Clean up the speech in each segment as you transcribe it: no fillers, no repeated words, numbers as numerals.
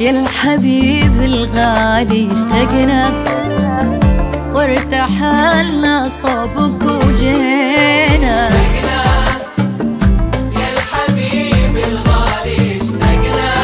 يا الحبيب الغالي اشتقنا وارتحلنا صوبك وجينا. يا الحبيب الغالي اشتقنا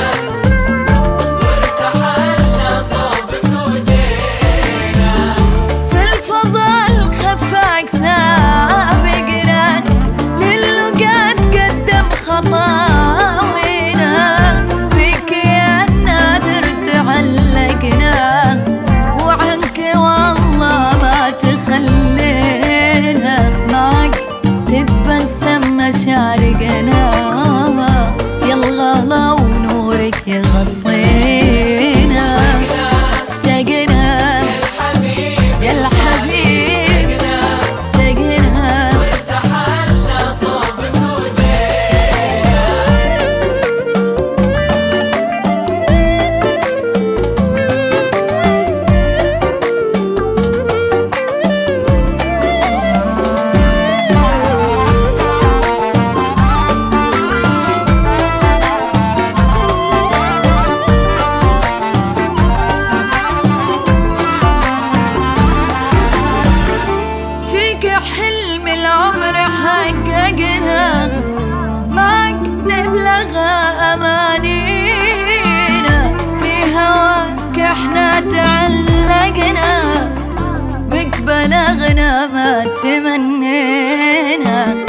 وارتحلنا صوبك وجينا. في الفضل خفاك سابقنا للقات قدم خطاوينا. فيك يا النادر تعلقنا وعنك والله ما تخلينا. معك تتبسم مشارقنا يا الغلا ونورك يغطينا. اشتقنا يا الحبيب اشتقنا وارتحلنا صوبك وجينا. حلم العمر حققنا معك نبلغ أمانينا. في هواك احنا تعلقنا بك بلغنا ما تمنينا.